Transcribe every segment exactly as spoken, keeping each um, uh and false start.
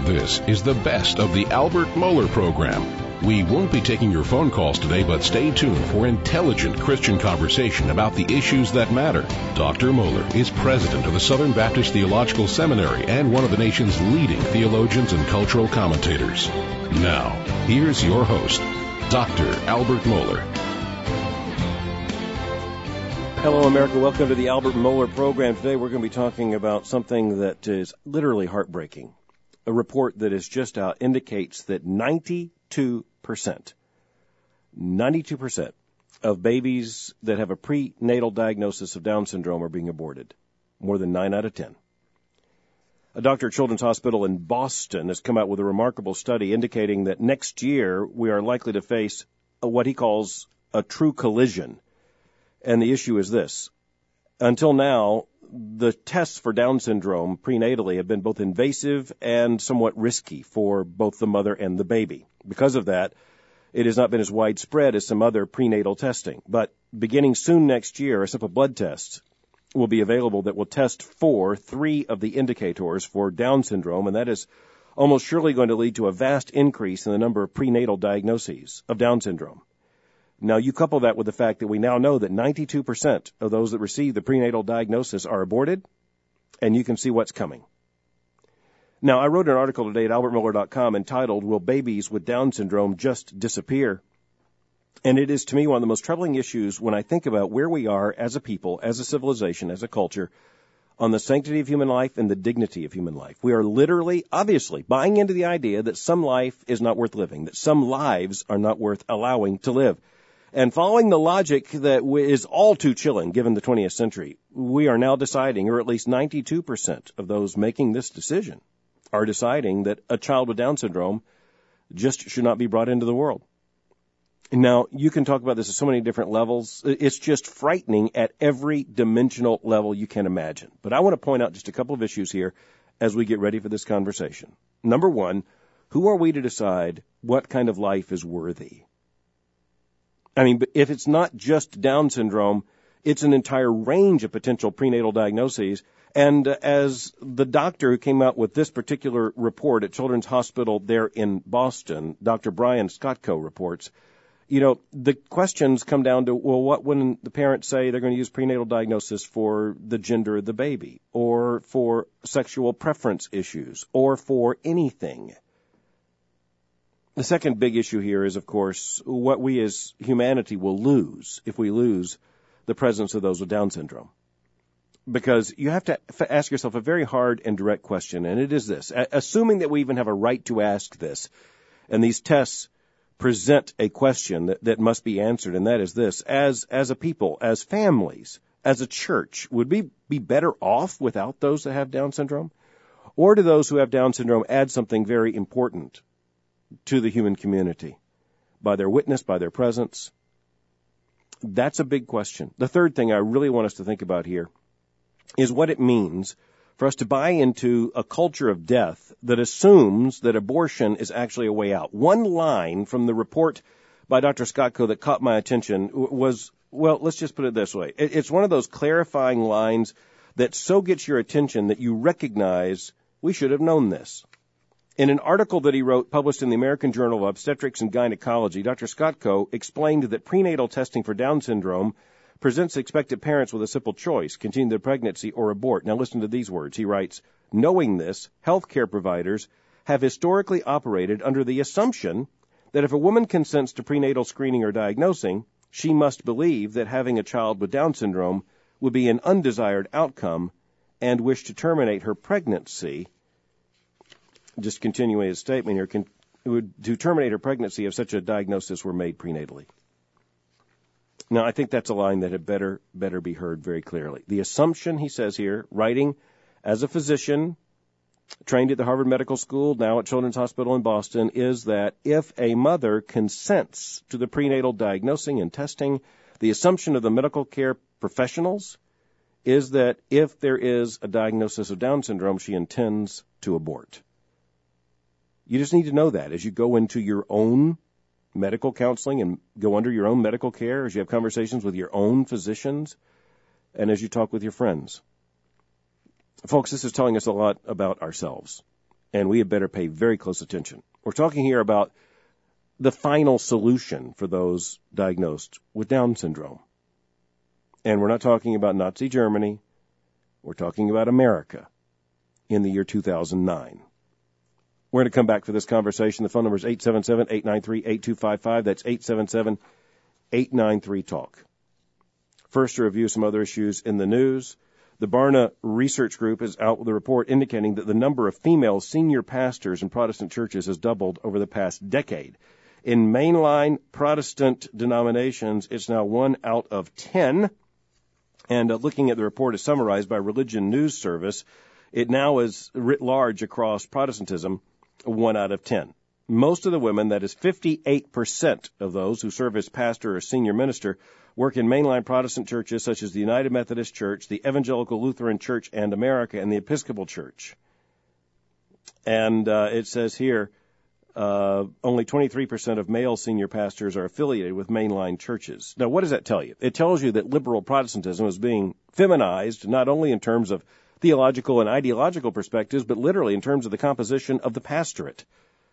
This is the best of the Albert Mohler program. We won't be taking your phone calls today, but stay tuned for intelligent Christian conversation about the issues that matter. Doctor Mohler is president of the Southern Baptist Theological Seminary and one of the nation's leading theologians and cultural commentators. Now, here's your host, Doctor Albert Mohler. Hello, America. Welcome to the Albert Mohler program. Today we're going to be talking about something that is literally heartbreaking. A report that is just out indicates that ninety-two percent, ninety-two percent of babies that have a prenatal diagnosis of Down syndrome are being aborted. More than nine out of ten. A doctor at Children's Hospital in Boston has come out with a remarkable study indicating that next year we are likely to face a, what he calls a true collision. And the issue is this. Until now, the tests for Down syndrome prenatally have been both invasive and somewhat risky for both the mother and the baby. Because of that, it has not been as widespread as some other prenatal testing. But beginning soon next year, a simple blood test will be available that will test for three of the indicators for Down syndrome, and that is almost surely going to lead to a vast increase in the number of prenatal diagnoses of Down syndrome. Now, you couple that with the fact that we now know that ninety-two percent of those that receive the prenatal diagnosis are aborted, and you can see what's coming. Now, I wrote an article today at albert mohler dot com entitled, Will Babies with Down Syndrome Just Disappear? And it is, to me, one of the most troubling issues when I think about where we are as a people, as a civilization, as a culture, on the sanctity of human life and the dignity of human life. We are literally, obviously, buying into the idea that some life is not worth living, that some lives are not worth allowing to live. And following the logic that is all too chilling given the twentieth century, we are now deciding, or at least ninety-two percent of those making this decision are deciding that a child with Down syndrome just should not be brought into the world. Now, you can talk about this at so many different levels. It's just frightening at every dimensional level you can imagine. But I want to point out just a couple of issues here as we get ready for this conversation. Number one, who are we to decide what kind of life is worthy? I mean, if it's not just Down syndrome, it's an entire range of potential prenatal diagnoses. And as the doctor who came out with this particular report at Children's Hospital there in Boston, Doctor Brian Skotko reports, you know, the questions come down to, well, what when the parents say they're going to use prenatal diagnosis for the gender of the baby, or for sexual preference issues, or for anything? The second big issue here is, of course, what we as humanity will lose if we lose the presence of those with Down syndrome. Because you have to ask yourself a very hard and direct question, and it is this. Assuming that we even have a right to ask this, and these tests present a question that, that must be answered, and that is this. As, as a people, as families, as a church, would we be better off without those that have Down syndrome? Or do those who have Down syndrome add something very important to the human community by their witness, by their presence? That's a big question. The third thing I really want us to think about here is what it means for us to buy into a culture of death that assumes that abortion is actually a way out. One line from the report by Doctor Skotko that caught my attention was, well, let's just put it this way. It's one of those clarifying lines that so gets your attention that you recognize we should have known this. In an article that he wrote published in the American Journal of Obstetrics and Gynecology, Doctor Skotko explained that prenatal testing for Down syndrome presents expectant parents with a simple choice, continue their pregnancy or abort. Now listen to these words. He writes, knowing this, healthcare providers have historically operated under the assumption that if a woman consents to prenatal screening or diagnosing, she must believe that having a child with Down syndrome would be an undesired outcome and wish to terminate her pregnancy. Just continuing his statement here, can, would, to terminate her pregnancy if such a diagnosis were made prenatally. Now, I think that's a line that had better better be heard very clearly. The assumption, he says here, writing as a physician, trained at the Harvard Medical School, now at Children's Hospital in Boston, is that if a mother consents to the prenatal diagnosing and testing, the assumption of the medical care professionals is that if there is a diagnosis of Down syndrome, she intends to abort. You just need to know that as you go into your own medical counseling and go under your own medical care, as you have conversations with your own physicians, and as you talk with your friends. Folks, this is telling us a lot about ourselves. and we had better pay very close attention. We're talking here about the final solution for those diagnosed with Down syndrome. And we're not talking about Nazi Germany. We're talking about America in the year two thousand nine. We're going to come back for this conversation. The phone number is eight seven seven, eight nine three, eight two five five. That's eight seven seven, eight nine three, talk. First, to review some other issues in the news. The Barna Research Group is out with a report indicating that the number of female senior pastors in Protestant churches has doubled over the past decade. In mainline Protestant denominations, it's now one out of ten. And uh, looking at the report as summarized by Religion News Service, it now is writ large across Protestantism, one out of ten. Most of the women, that is fifty-eight percent of those who serve as pastor or senior minister, work in mainline Protestant churches such as the United Methodist Church, the Evangelical Lutheran Church and America, and the Episcopal Church. And uh, it says here, uh, only twenty-three percent of male senior pastors are affiliated with mainline churches. Now, what does that tell you? It tells you that liberal Protestantism is being feminized, not only in terms of theological and ideological perspectives, but literally in terms of the composition of the pastorate.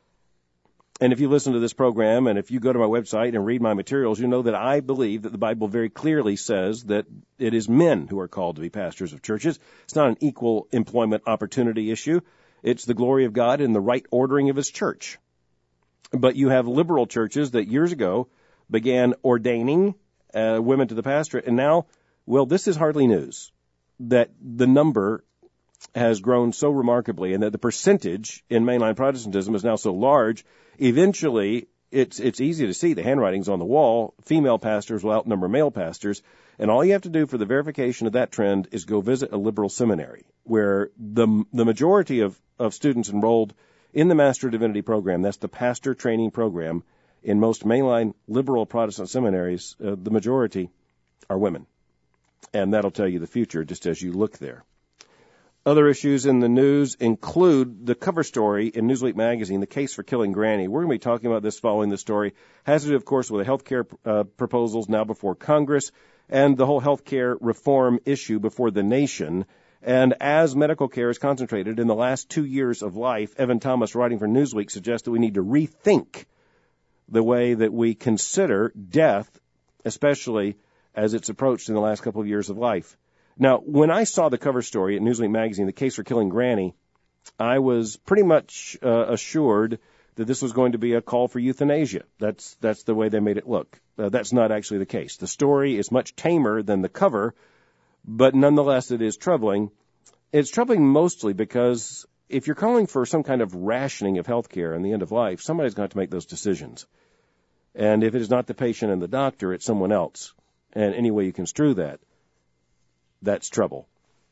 And if you listen to this program and if you go to my website and read my materials, you know that I believe that the Bible very clearly says that it is men who are called to be pastors of churches. It's not an equal employment opportunity issue. It's the glory of God and the right ordering of his church. But you have liberal churches that years ago began ordaining uh, women to the pastorate, and now, well, this is hardly news, that the number has grown so remarkably and that the percentage in mainline Protestantism is now so large, eventually it's it's easy to see the handwriting's on the wall. Female pastors will outnumber male pastors, and all you have to do for the verification of that trend is go visit a liberal seminary, where the the majority of, of students enrolled in the Master of Divinity program, that's the pastor training program, in most mainline liberal Protestant seminaries, uh, the majority are women. And that'll tell you the future just as you look there. Other issues in the news include the cover story in Newsweek magazine, The Case for Killing Granny. We're going to be talking about this following the story. Has to do, of course, with the health care uh, proposals now before Congress and the whole health care reform issue before the nation. And as medical care is concentrated in the last two years of life, Evan Thomas, writing for Newsweek, suggests that we need to rethink the way that we consider death, especially as it's approached in the last couple of years of life. Now, when I saw the cover story at Newsweek magazine, The Case for Killing Granny, I was pretty much uh, assured that this was going to be a call for euthanasia. That's that's the way they made it look. Uh, that's not actually the case. The story is much tamer than the cover, but nonetheless it is troubling. It's troubling mostly because if you're calling for some kind of rationing of health care in the end of life, somebody's going to have to make those decisions. And if it is not the patient and the doctor, it's someone else. And any way you construe that, that's trouble.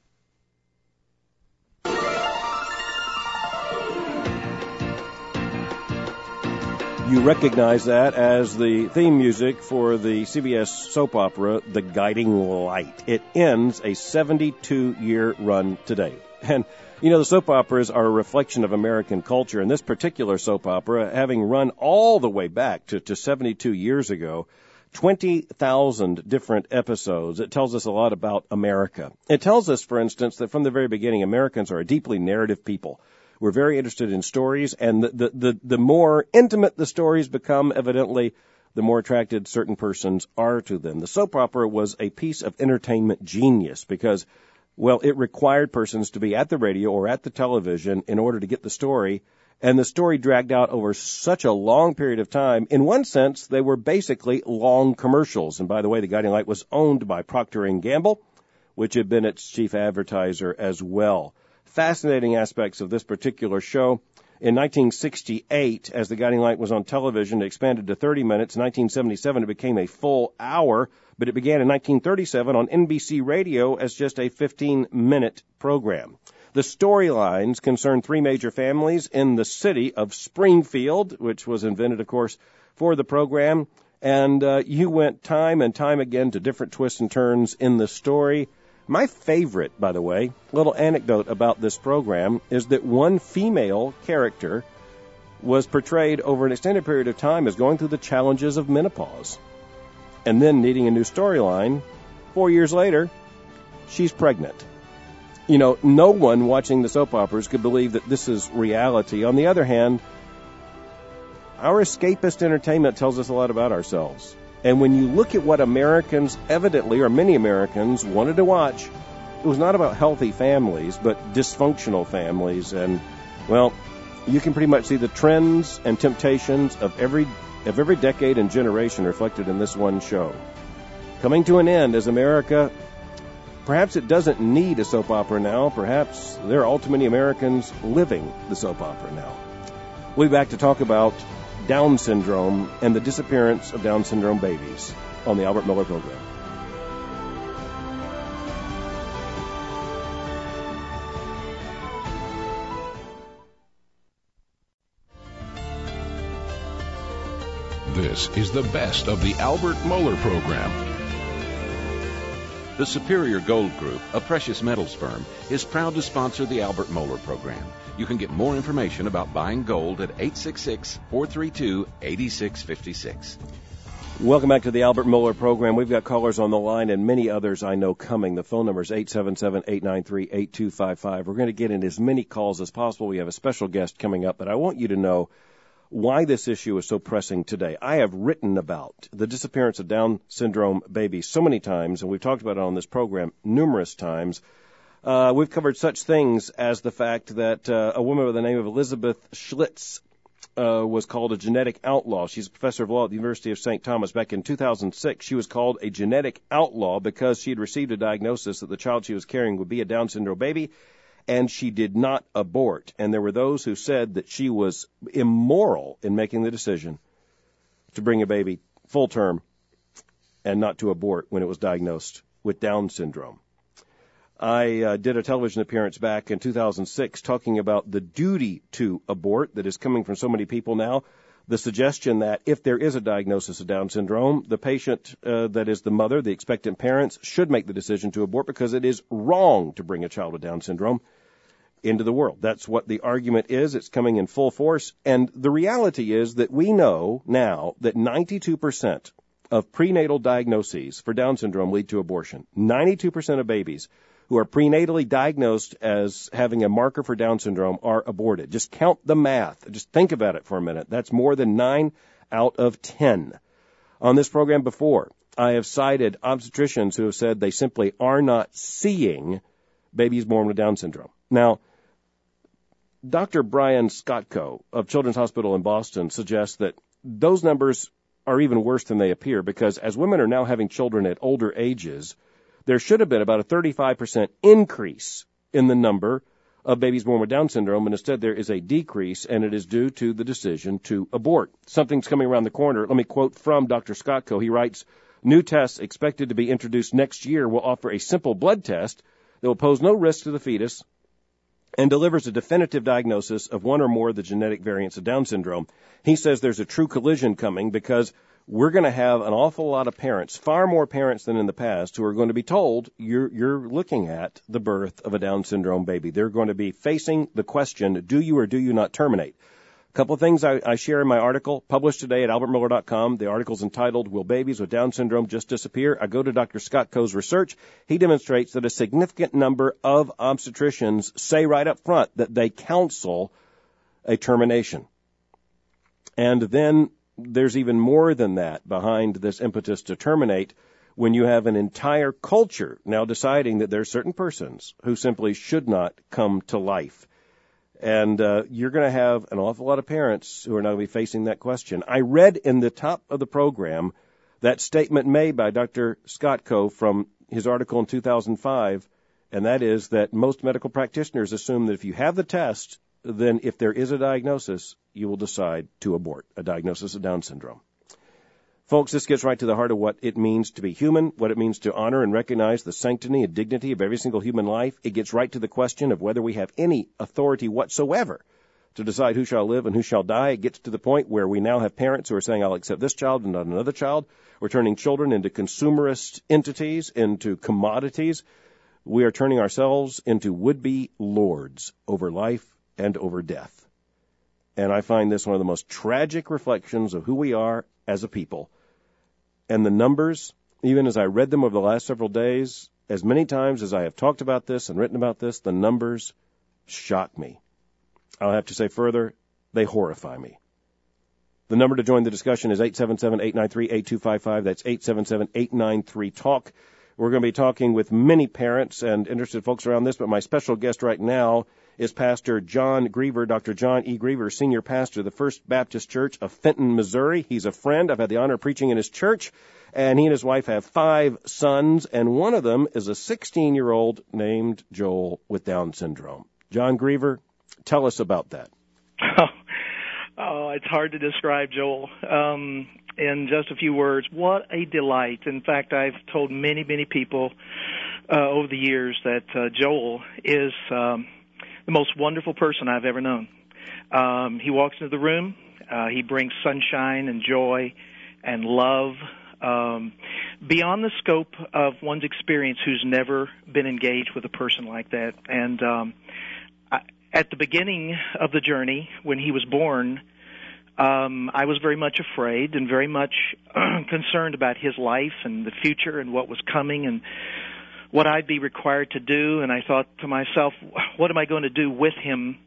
You recognize that as the theme music for the C B S soap opera, The Guiding Light. It ends a seventy-two year run today. And, you know, the soap operas are a reflection of American culture. And this particular soap opera, having run all the way back to, to seventy-two years ago, twenty thousand different episodes. It tells us a lot about America. It tells us, for instance, that from the very beginning, Americans are a deeply narrative people. We're very interested in stories, and the, the, the, the more intimate the stories become, evidently, the more attracted certain persons are to them. The soap opera was a piece of entertainment genius because, well, it required persons to be at the radio or at the television in order to get the story, and the story dragged out over such a long period of time. In one sense, they were basically long commercials. And by the way, The Guiding Light was owned by Procter and Gamble, which had been its chief advertiser as well. Fascinating aspects of this particular show. In nineteen sixty-eight, as The Guiding Light was on television, it expanded to thirty minutes. In nineteen seventy-seven, it became a full hour, but it began in nineteen thirty-seven on N B C Radio as just a fifteen minute program. The storylines concern three major families in the city of Springfield, which was invented, of course, for the program. And uh, you went time and time again to different twists and turns in the story. My favorite, by the way, little anecdote about this program is that one female character was portrayed over an extended period of time as going through the challenges of menopause and then needing a new storyline. Four years later, she's pregnant. You know, no one watching the soap operas could believe that this is reality. On the other hand, our escapist entertainment tells us a lot about ourselves. And when you look at what Americans evidently, or many Americans, wanted to watch, it was not about healthy families, but dysfunctional families. And, well, you can pretty much see the trends and temptations of every of every decade and generation reflected in this one show. Coming to an end as America, perhaps it doesn't need a soap opera now. Perhaps there are all too many Americans living the soap opera now. We'll be back to talk about Down syndrome and the disappearance of Down syndrome babies on the Albert Miller Program. This is the best of the Albert Mohler Program. The Superior Gold Group, a precious metals firm, is proud to sponsor the Albert Mohler Program. You can get more information about buying gold at eight six six, four three two, eight six five six. Welcome back to the Albert Mohler Program. We've got callers on the line and many others I know coming. The phone number is eight seven seven, eight nine three, eight two five five. We're going to get in as many calls as possible. We have a special guest coming up, but I want you to know why this issue is so pressing today. I have written about the disappearance of Down syndrome babies so many times, and we've talked about it on this program numerous times. Uh, we've covered such things as the fact that uh, a woman by the name of Elizabeth Schlitz uh, was called a genetic outlaw. She's a professor of law at the University of Saint Thomas. Back in two thousand six, she was called a genetic outlaw because she had received a diagnosis that the child she was carrying would be a Down syndrome baby, and she did not abort. And there were those who said that she was immoral in making the decision to bring a baby full term and not to abort when it was diagnosed with Down syndrome. I uh, did a television appearance back in two thousand six talking about the duty to abort that is coming from so many people now. The suggestion that if there is a diagnosis of Down syndrome, the patient, uh, that is the mother, the expectant parents, should make the decision to abort because it is wrong to bring a child with Down syndrome into the world. That's what the argument is. It's coming in full force. And the reality is that we know now that ninety-two percent of prenatal diagnoses for Down syndrome lead to abortion. ninety-two percent of babies who are prenatally diagnosed as having a marker for Down syndrome are aborted. Just count the math. Just think about it for a minute. That's more than nine out of ten. On this program before, I have cited obstetricians who have said they simply are not seeing babies born with Down syndrome. Now, Doctor Brian Skotko of Children's Hospital in Boston suggests that those numbers are even worse than they appear because as women are now having children at older ages, there should have been about a thirty-five percent increase in the number of babies born with Down syndrome, and instead there is a decrease, and it is due to the decision to abort. Something's coming around the corner. Let me quote from Doctor Skotko. He writes, "New tests expected to be introduced next year will offer a simple blood test that will pose no risk to the fetus and delivers a definitive diagnosis of one or more of the genetic variants of Down syndrome." He says there's a true collision coming because we're going to have an awful lot of parents, far more parents than in the past, who are going to be told you're, you're looking at the birth of a Down syndrome baby. They're going to be facing the question, do you or do you not terminate? A couple of things I, I share in my article published today at albert miller dot com. The article's entitled, Will Babies with Down Syndrome Just Disappear? I go to Doctor Skotko's research. He demonstrates that a significant number of obstetricians say right up front that they counsel a termination. And then there's even more than that behind this impetus to terminate when you have an entire culture now deciding that there are certain persons who simply should not come to life. And uh, you're going to have an awful lot of parents who are now going to be facing that question. I read in the top of the program that statement made by Doctor Skotko from his article in two thousand five, and that is that most medical practitioners assume that if you have the test, then if there is a diagnosis, you will decide to abort a diagnosis of Down syndrome. Folks, this gets right to the heart of what it means to be human, what it means to honor and recognize the sanctity and dignity of every single human life. It gets right to the question of whether we have any authority whatsoever to decide who shall live and who shall die. It gets to the point where we now have parents who are saying, I'll accept this child and not another child. We're turning children into consumerist entities, into commodities. We are turning ourselves into would-be lords over life and over death. And I find this one of the most tragic reflections of who we are as a people. And the numbers, even as I read them over the last several days, as many times as I have talked about this and written about this, the numbers shock me. I'll have to say further, they horrify me. The number to join the discussion is eight seven seven, eight nine three, eight two five five. That's eight seven seven, eight nine three, TALK. We're going to be talking with many parents and interested folks around this, but my special guest right now is Pastor John Griever, Doctor John E. Griever, Senior Pastor of the First Baptist Church of Fenton, Missouri. He's a friend. I've had the honor of preaching in his church, and he and his wife have five sons, and one of them is a sixteen-year-old named Joel with Down syndrome. John Griever, tell us about that. Oh, oh it's hard to describe Joel um, in just a few words. What a delight. In fact, I've told many, many people uh, over the years that uh, Joel is um, the most wonderful person I've ever known. Um, he walks into the room. Uh, he brings sunshine and joy and love um, beyond the scope of one's experience who's never been engaged with a person like that. And um, I, at the beginning of the journey, when he was born, um, I was very much afraid and very much concerned about his life and the future and what was coming and what I'd be required to do. And I thought to myself, what am I going to do with him?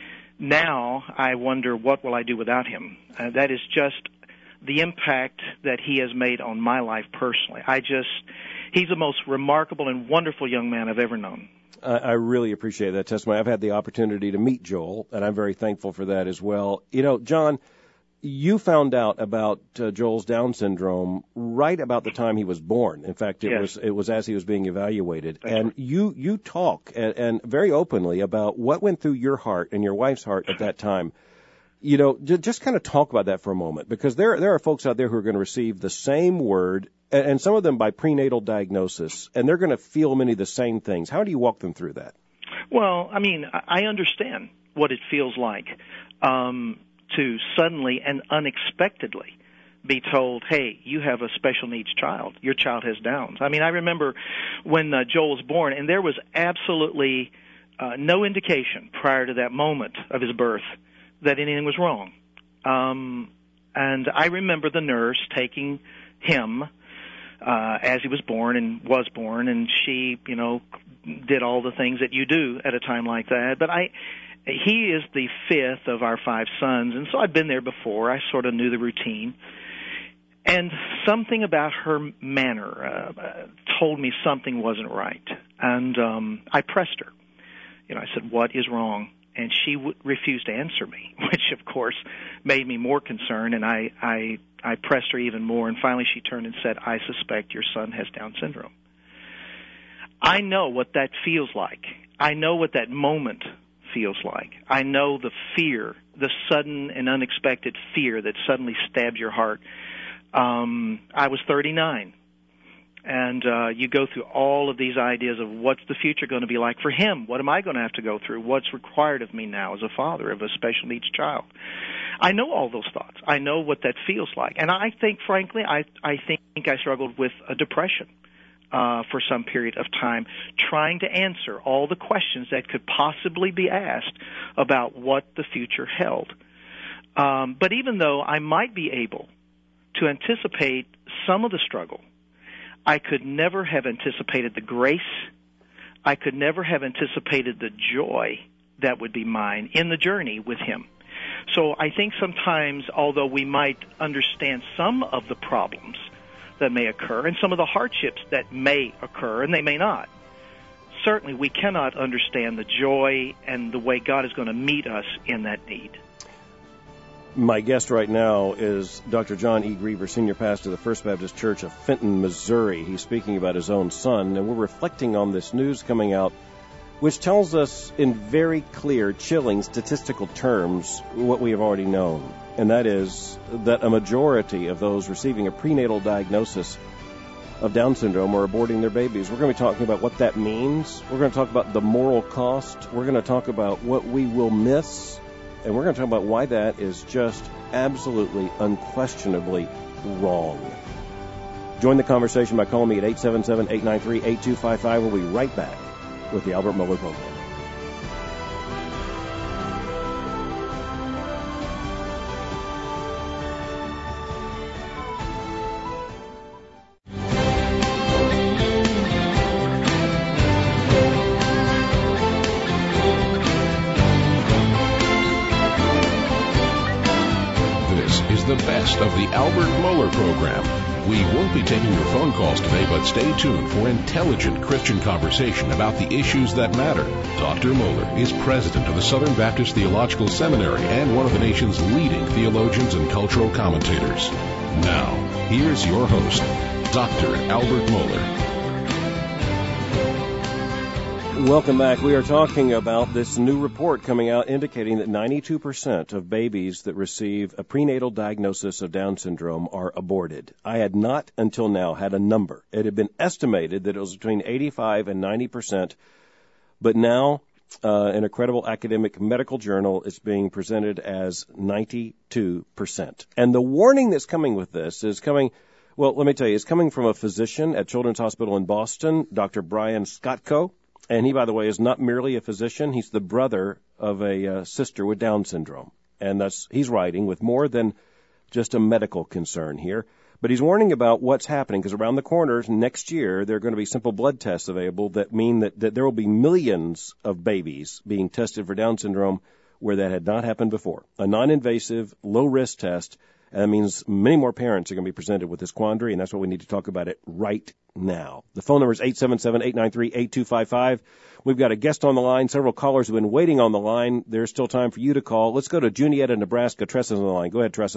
Now I wonder, what will I do without him? Uh, that is just the impact that he has made on my life personally. I just, he's the most remarkable and wonderful young man I've ever known. I, I really appreciate that testimony. I've had the opportunity to meet Joel, and I'm very thankful for that as well. You know, John, you found out about uh, Joel's Down syndrome right about the time he was born. In fact, it yes. was it was as he was being evaluated. That's and right. you you talk and, and very openly about what went through your heart and your wife's heart at that time. You know, j- just kind of talk about that for a moment, because there there are folks out there who are going to receive the same word, and, and some of them by prenatal diagnosis, and they're going to feel many of the same things. How do you walk them through that? Well, I mean, I understand what it feels like um, to suddenly and unexpectedly be told, hey, you have a special needs child. Your child has Downs. I mean, I remember when uh, Joel was born, and there was absolutely uh, no indication prior to that moment of his birth that anything was wrong. Um, and I remember the nurse taking him uh, as he was born and was born, and she, you know, did all the things that you do at a time like that. But I, he is the fifth of our five sons, and so I'd been there before. I sort of knew the routine. And something about her manner uh, told me something wasn't right. And um, I pressed her. You know, I said, what is wrong? And she w- refused to answer me, which, of course, made me more concerned, and I, I, I pressed her even more, and finally she turned and said, I suspect your son has Down syndrome. I know what that feels like. I know what that moment feels like. I know the fear, the sudden and unexpected fear that suddenly stabs your heart. Um, I was thirty-nine. And uh, you go through all of these ideas of what's the future going to be like for him? What am I going to have to go through? What's required of me now as a father of a special needs child? I know all those thoughts. I know what that feels like. And I think, frankly, I, I think I struggled with a depression uh, for some period of time, trying to answer all the questions that could possibly be asked about what the future held. Um, but even though I might be able to anticipate some of the struggle, I could never have anticipated the grace. I could never have anticipated the joy that would be mine in the journey with him. So I think sometimes, although we might understand some of the problems that may occur and some of the hardships that may occur, and they may not, certainly we cannot understand the joy and the way God is going to meet us in that need. My guest right now is Doctor John E. Griever, Senior Pastor of the First Baptist Church of Fenton, Missouri. He's speaking about his own son, and we're reflecting on this news coming out, which tells us in very clear, chilling statistical terms what we have already known, and that is that a majority of those receiving a prenatal diagnosis of Down syndrome are aborting their babies. We're going to be talking about what that means. We're going to talk about the moral cost. We're going to talk about what we will miss. And we're going to talk about why that is just absolutely, unquestionably wrong. Join the conversation by calling me at eight seven seven, eight nine three, eight two five five. We'll be right back with the Albert Mohler Program. is the best of the Albert Mohler program. We won't be taking your phone calls today, but stay tuned for intelligent Christian conversation about the issues that matter. Doctor Mohler is president of the Southern Baptist Theological Seminary and one of the nation's leading theologians and cultural commentators. Now, here's your host, Doctor Albert Mohler. Welcome back. We are talking about this new report coming out indicating that ninety-two percent of babies that receive a prenatal diagnosis of Down syndrome are aborted. I had not until now had a number. It had been estimated that it was between eighty-five and ninety percent, but now uh, in a credible academic medical journal, it's being presented as ninety-two percent. And the warning that's coming with this is coming, well, let me tell you, it's coming from a physician at Children's Hospital in Boston, Doctor Brian Skotko. And he, by the way, is not merely a physician. He's the brother of a uh, sister with Down syndrome. And that's, he's writing with more than just a medical concern here. But he's warning about what's happening, because around the corner next year, there are going to be simple blood tests available that mean that, that there will be millions of babies being tested for Down syndrome where that had not happened before. A non-invasive, low-risk test. And that means many more parents are going to be presented with this quandary, and that's what we need to talk about it right now. The phone number is eight seven seven, eight nine three, eight two five five. We've got a guest on the line. Several callers have been waiting on the line. There's still time for you to call. Let's go to Junietta, Nebraska. Tressa's on the line. Go ahead, Tressa.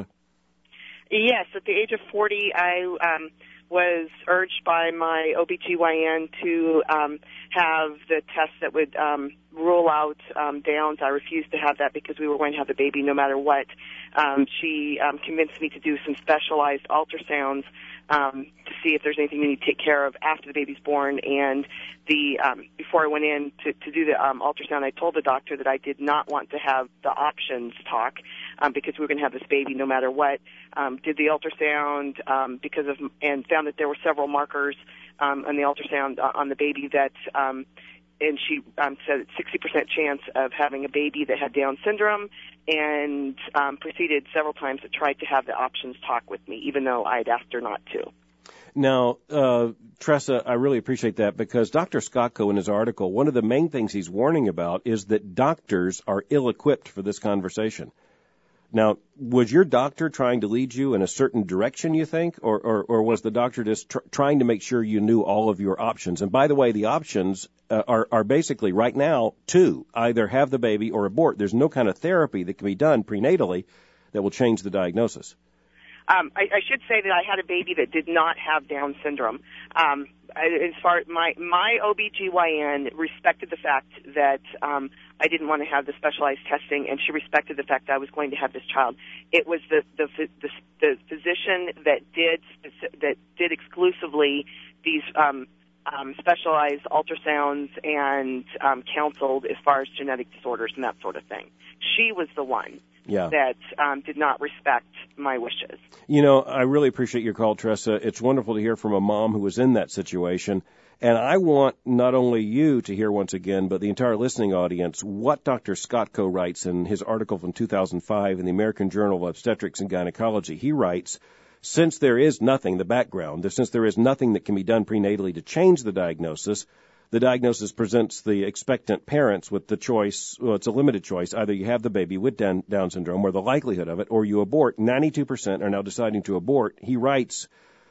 Yes, at the age of forty, I um, was urged by my O B G Y N to um, have the test that would um, rule out um, Downs. I refused to have that because we were going to have the baby no matter what. Um, she um, convinced me to do some specialized ultrasounds um, to see if there's anything we need to take care of after the baby's born. And the um, before I went in to, to do the um, ultrasound, I told the doctor that I did not want to have the options talk um, because we were going to have this baby no matter what. Um, did the ultrasound um, because of and found that there were several markers um, on the ultrasound uh, on the baby that. Um, And she um, said sixty percent chance of having a baby that had Down syndrome, and um, proceeded several times to try to have the options talk with me, even though I had asked her not to. Now, uh, Tressa, I really appreciate that, because Doctor Skotko, in his article, one of the main things he's warning about is that doctors are ill-equipped for this conversation. Now, was your doctor trying to lead you in a certain direction, you think, or, or, or was the doctor just tr- trying to make sure you knew all of your options? And by the way, the options uh, are, are basically right now two, either have the baby or abort. There's no kind of therapy that can be done prenatally that will change the diagnosis. Um, I, I should say that I had a baby that did not have Down syndrome. Um, as far as my my O B G Y N respected the fact that um, I didn't want to have the specialized testing, and she respected the fact that I was going to have this child. It was the the the, the physician that did that did exclusively these um, um, specialized ultrasounds and um, counseled as far as genetic disorders and that sort of thing. She was the one. Yeah. that um, did not respect my wishes. You know, I really appreciate your call, Tressa. It's wonderful to hear from a mom who was in that situation. And I want not only you to hear once again, but the entire listening audience, what Doctor Skotko writes in his article from two thousand five in the American Journal of Obstetrics and Gynecology. He writes, since there is nothing, the background, since there is nothing that can be done prenatally to change the diagnosis, the diagnosis presents the expectant parents with the choice, well, it's a limited choice. Either you have the baby with Down, Down syndrome, or the likelihood of it, or you abort. ninety-two percent are now deciding to abort. He writes,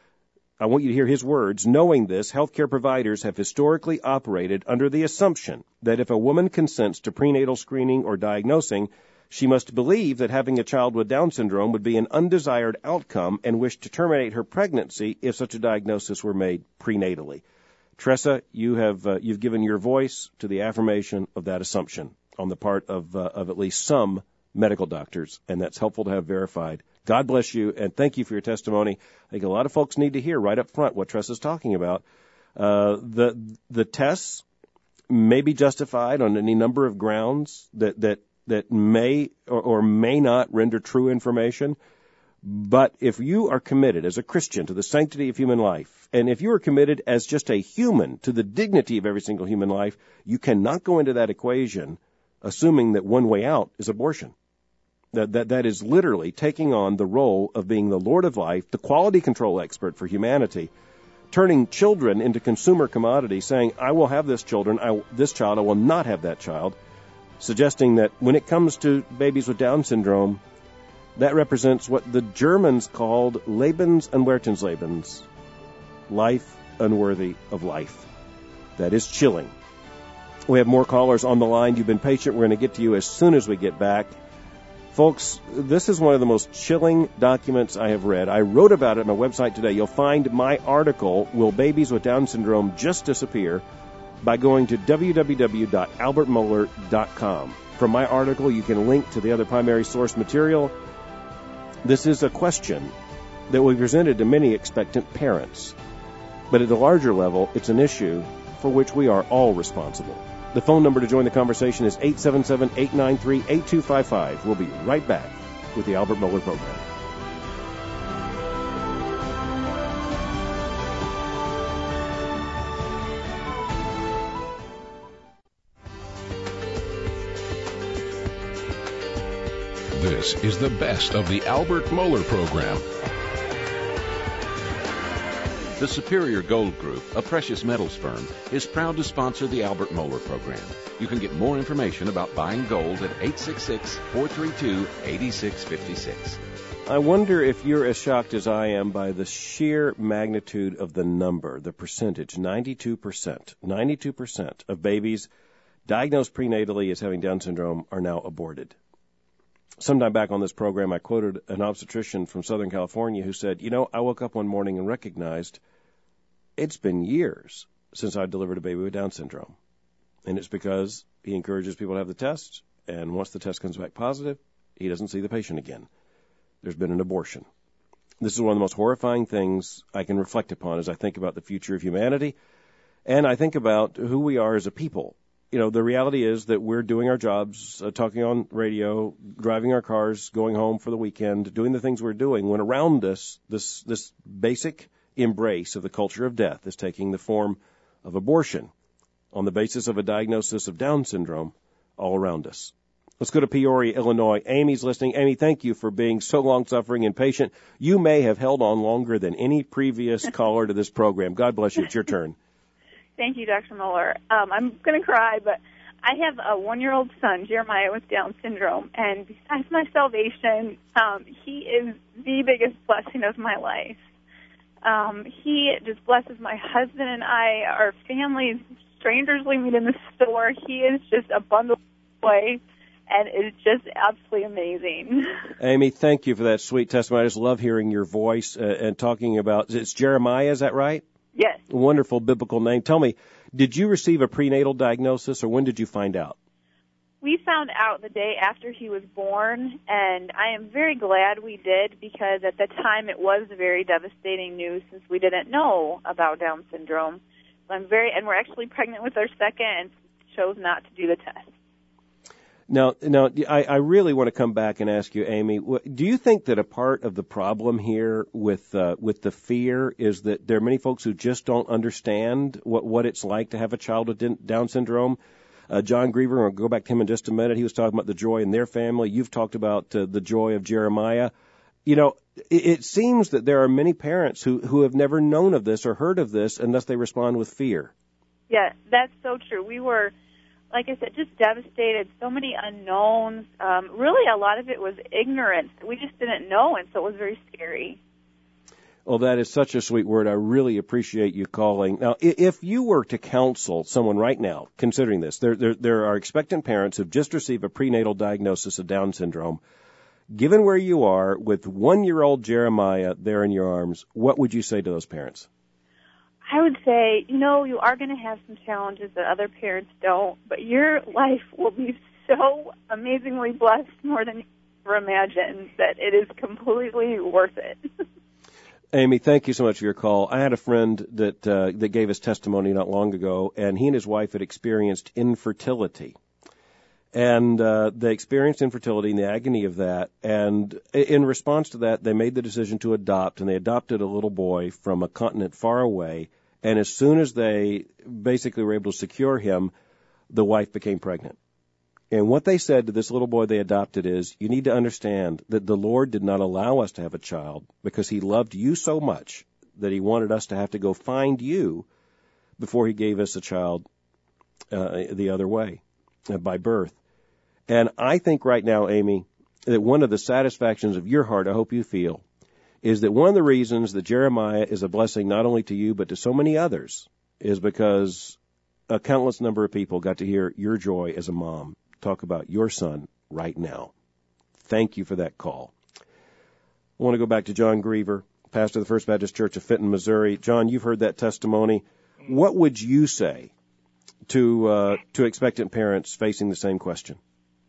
I want you to hear his words, knowing this, healthcare providers have historically operated under the assumption that if a woman consents to prenatal screening or diagnosing, she must believe that having a child with Down syndrome would be an undesired outcome and wish to terminate her pregnancy if such a diagnosis were made prenatally. Tressa, you have uh, you've given your voice to the affirmation of that assumption on the part of uh, of at least some medical doctors, and that's helpful to have verified. God bless you, and thank you for your testimony. I think a lot of folks need to hear right up front what Tressa's talking about. Uh, the the tests may be justified on any number of grounds that that that may or, or may not render true information. But if you are committed as a Christian to the sanctity of human life, and if you are committed as just a human to the dignity of every single human life, you cannot go into that equation assuming that one way out is abortion. That, that, that is literally taking on the role of being the Lord of life, the quality control expert for humanity, turning children into consumer commodity, saying, I will have this children, I, this child, I will not have that child, suggesting that when it comes to babies with Down syndrome, That represents what the Germans called Lebensunwertenslebens, life unworthy of life. That is chilling. We have more callers on the line. You've been patient. We're going to get to you as soon as we get back. Folks, this is one of the most chilling documents I have read. I wrote about it on my website today. You'll find my article, Will Babies with Down Syndrome Just Disappear?, by going to w w w dot albert mohler dot com. From my article, you can link to the other primary source material. This is a question that will be presented to many expectant parents. But at the larger level, it's an issue for which we are all responsible. The phone number to join the conversation is eight seven seven, eight nine three, eight two five five. We'll be right back with the Albert Mohler Program. This is the best of the Albert Mohler Program. The Superior Gold Group, a precious metals firm, is proud to sponsor the Albert Mohler Program. You can get more information about buying gold at eight six six, four three two, eight six five six. I wonder if you're as shocked as I am by the sheer magnitude of the number, the percentage, ninety-two percent. ninety-two percent of babies diagnosed prenatally as having Down syndrome are now aborted. Sometime back on this program, I quoted an obstetrician from Southern California who said, you know, I woke up one morning and recognized it's been years since I delivered a baby with Down syndrome. And it's because he encourages people to have the test, and once the test comes back positive, he doesn't see the patient again. There's been an abortion. This is one of the most horrifying things I can reflect upon as I think about the future of humanity, and I think about who we are as a people. You know, the reality is that we're doing our jobs, uh, talking on radio, driving our cars, going home for the weekend, doing the things we're doing, when around us this this basic embrace of the culture of death is taking the form of abortion on the basis of a diagnosis of Down syndrome all around us. Let's go to Peoria, Illinois. Amy's listening. Amy, thank you for being so long-suffering and patient. You may have held on longer than any previous caller to this program. God bless you. It's your turn. Thank you, Doctor Mohler. Um, I'm going to cry, but I have a one-year-old son, Jeremiah, with Down syndrome, and besides my salvation, um, he is the biggest blessing of my life. Um, he just blesses my husband and I, our families, strangers we meet in the store. He is just a bundle of joy, and it's just absolutely amazing. Amy, thank you for that sweet testimony. I just love hearing your voice uh, and talking about, it's Jeremiah, is that right? Yes. Wonderful biblical name. Tell me, did you receive a prenatal diagnosis, or when did you find out? We found out the day after he was born, and I am very glad we did, because at the time it was very devastating news since we didn't know about Down syndrome. So I'm very, and we're actually pregnant with our second and chose not to do the test. Now, now, I, I really want to come back and ask you, Amy, do you think that a part of the problem here with uh, with the fear is that there are many folks who just don't understand what, what it's like to have a child with Down syndrome? Uh, John Griever, I'll go back to him in just a minute. He was talking about the joy in their family. You've talked about uh, the joy of Jeremiah. You know, it, it seems that there are many parents who, who have never known of this or heard of this, and thus they respond with fear. Yeah, that's so true. We were, like I said, just devastated. So many unknowns. Um, really, a lot of it was ignorance. We just didn't know, and so it was very scary. Well, that is such a sweet word. I really appreciate you calling. Now, if you were to counsel someone right now, considering this, there, there, there are expectant parents who've just received a prenatal diagnosis of Down syndrome. Given where you are with one-year-old Jeremiah there in your arms, what would you say to those parents? I would say, you know, you are going to have some challenges that other parents don't, but your life will be so amazingly blessed, more than you ever imagined, that it is completely worth it. Amy, thank you so much for your call. I had a friend that uh, that gave us testimony not long ago, and he and his wife had experienced infertility. And uh, they experienced infertility and the agony of that. And in response to that, they made the decision to adopt, and they adopted a little boy from a continent far away. And as soon as they basically were able to secure him, the wife became pregnant. And what they said to this little boy they adopted is, you need to understand that the Lord did not allow us to have a child because he loved you so much that he wanted us to have to go find you before he gave us a child uh, the other way, uh, by birth. And I think right now, Amy, that one of the satisfactions of your heart, I hope you feel, is that one of the reasons that Jeremiah is a blessing not only to you but to so many others is because a countless number of people got to hear your joy as a mom talk about your son right now. Thank you for that call. I want to go back to John Griever, pastor of the First Baptist Church of Fenton, Missouri. John, you've heard that testimony. What would you say to uh, to expectant parents facing the same question?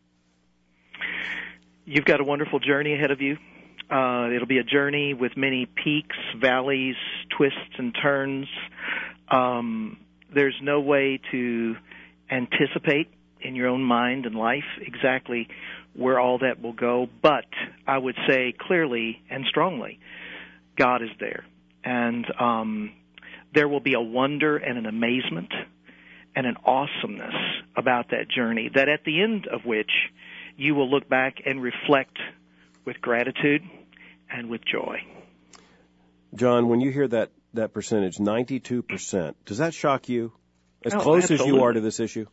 You've got a wonderful journey ahead of you. Uh, it'll be a journey with many peaks, valleys, twists, and turns. Um, there's no way to anticipate in your own mind and life exactly where all that will go, but I would say clearly and strongly, God is there. And um, there will be a wonder and an amazement and an awesomeness about that journey, that at the end of which you will look back and reflect with gratitude and with joy. John, when you hear that, that percentage, ninety-two percent, does that shock you? As oh, close absolutely. as you are to this issue?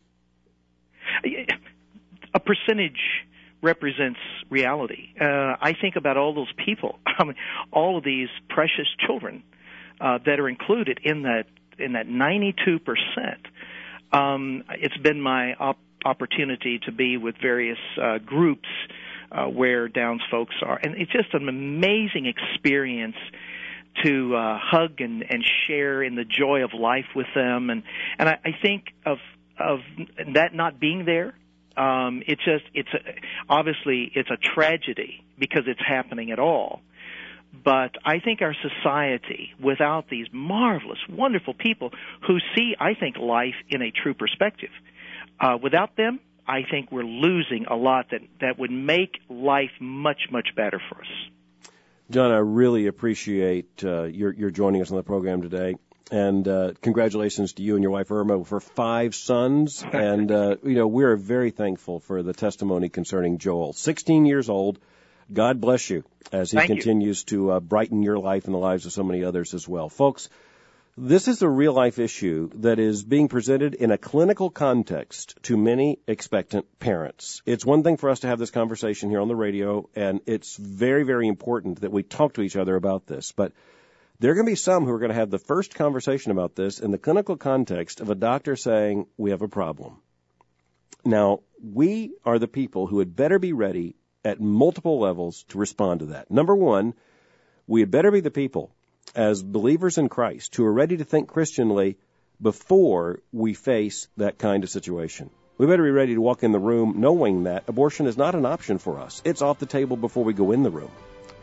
A percentage represents reality. Uh, I think about all those people, I mean, all of these precious children uh, that are included in that in that ninety-two percent. Um, it's been my op- opportunity to be with various uh, groups uh, where Downs folks are, and it's just an amazing experience to uh, hug and, and share in the joy of life with them, and and I, I think of of that not being there. Um, it's just, it's a, obviously it's a tragedy because it's happening at all. But I think our society, without these marvelous, wonderful people who see, I think, life in a true perspective, uh, without them, I think we're losing a lot that, that would make life much, much better for us. John, I really appreciate uh, your, your joining us on the program today. And uh, congratulations to you and your wife, Irma, for five sons. And, uh, you know, we're very thankful for the testimony concerning Joel. sixteen years old. God bless you as he Thank continues you. to uh, brighten your life and the lives of so many others as well. Folks, this is a real-life issue that is being presented in a clinical context to many expectant parents. It's one thing for us to have this conversation here on the radio, and it's very, very important that we talk to each other about this. But there are going to be some who are going to have the first conversation about this in the clinical context of a doctor saying, we have a problem. Now, we are the people who had better be ready at multiple levels to respond to that. Number one, we had better be the people as believers in Christ who are ready to think Christianly before we face that kind of situation. We better be ready to walk in the room knowing that abortion is not an option for us. It's off the table before we go in the room.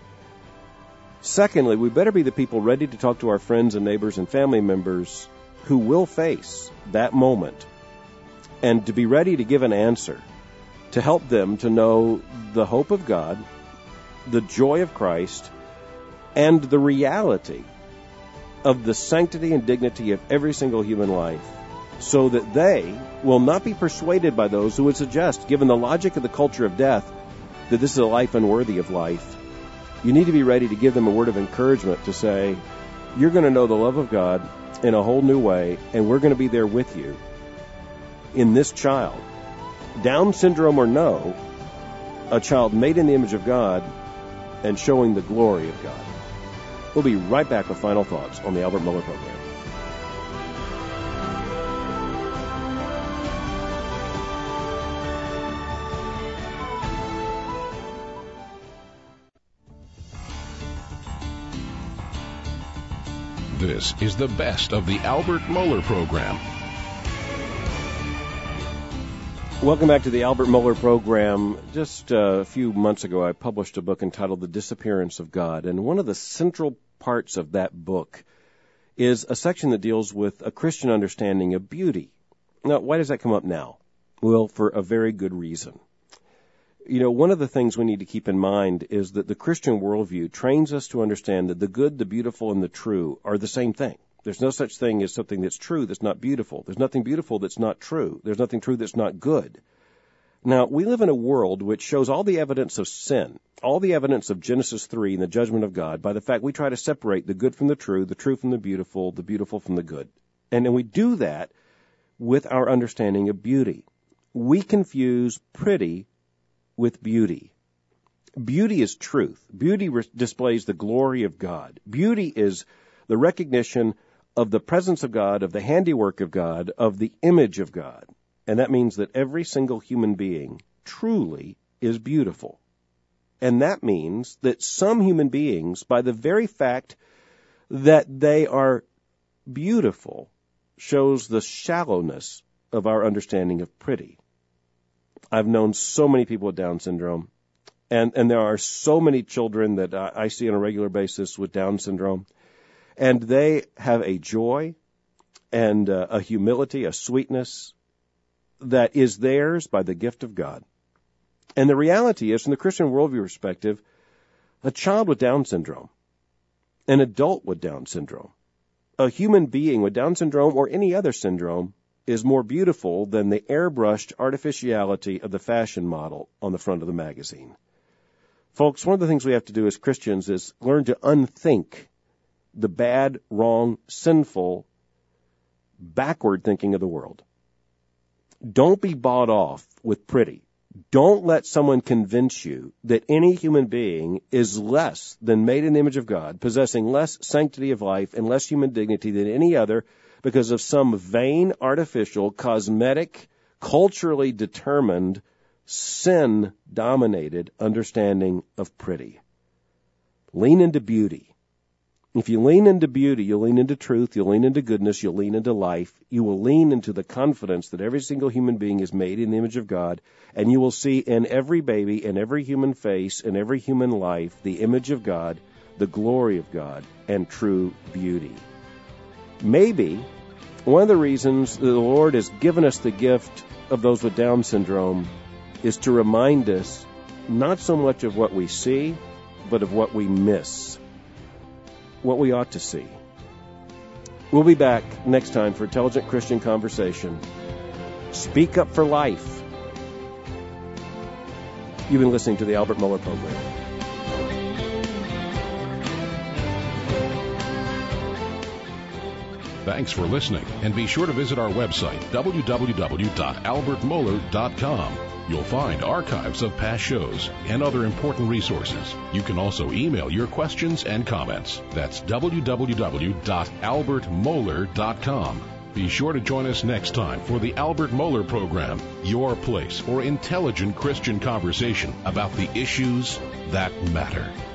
Secondly, we better be the people ready to talk to our friends and neighbors and family members who will face that moment and to be ready to give an answer to help them to know the hope of God, the joy of Christ, and the reality of the sanctity and dignity of every single human life so that they will not be persuaded by those who would suggest, given the logic of the culture of death, that this is a life unworthy of life. You need to be ready to give them a word of encouragement to say, you're going to know the love of God in a whole new way, and we're going to be there with you in this child. Down syndrome or no, a child made in the image of God and showing the glory of God. We'll be right back with final thoughts on the Albert Mohler Program. This is the best of the Albert Mohler Program. Welcome back to the Albert Mohler Program. Just uh, a few months ago, I published a book entitled The Disappearance of God, and one of the central parts of that book is a section that deals with a Christian understanding of beauty. Now, why does that come up now? Well, for a very good reason. You know, one of the things we need to keep in mind is that the Christian worldview trains us to understand that the good, the beautiful, and the true are the same thing. There's no such thing as something that's true that's not beautiful. There's nothing beautiful that's not true. There's nothing true that's not good. Now, we live in a world which shows all the evidence of sin, all the evidence of Genesis three and the judgment of God by the fact we try to separate the good from the true, the true from the beautiful, the beautiful from the good. And then we do that with our understanding of beauty. We confuse pretty with beauty. Beauty is truth. Beauty re- displays the glory of God. Beauty is the recognition of the presence of God, of the handiwork of God, of the image of God. And that means that every single human being truly is beautiful. And that means that some human beings, by the very fact that they are beautiful, shows the shallowness of our understanding of pretty. I've known so many people with Down syndrome, and, and there are so many children that I, I see on a regular basis with Down syndrome, and they have a joy and uh, a humility, a sweetness that is theirs by the gift of God. And the reality is, from the Christian worldview perspective, a child with Down syndrome, an adult with Down syndrome, a human being with Down syndrome or any other syndrome is more beautiful than the airbrushed artificiality of the fashion model on the front of the magazine. Folks, one of the things we have to do as Christians is learn to unthink the bad, wrong, sinful, backward thinking of the world. Don't be bought off with pretty. Don't let someone convince you that any human being is less than made in the image of God, possessing less sanctity of life and less human dignity than any other because of some vain, artificial, cosmetic, culturally determined, sin-dominated understanding of pretty. Lean into beauty. If you lean into beauty, you'll lean into truth, you'll lean into goodness, you'll lean into life, you will lean into the confidence that every single human being is made in the image of God, and you will see in every baby, in every human face, in every human life, the image of God, the glory of God, and true beauty. Maybe one of the reasons the Lord has given us the gift of those with Down syndrome is to remind us not so much of what we see, but of what we miss. What we ought to see. We'll be back next time for Intelligent Christian Conversation. Speak up for life. You've been listening to the Albert Mohler Program. Thanks for listening, and be sure to visit our website, w w w dot albert mohler dot com. You'll find archives of past shows and other important resources. You can also email your questions and comments. That's w w w dot albert mohler dot com. Be sure to join us next time for the Albert Mohler Program, your place for intelligent Christian conversation about the issues that matter.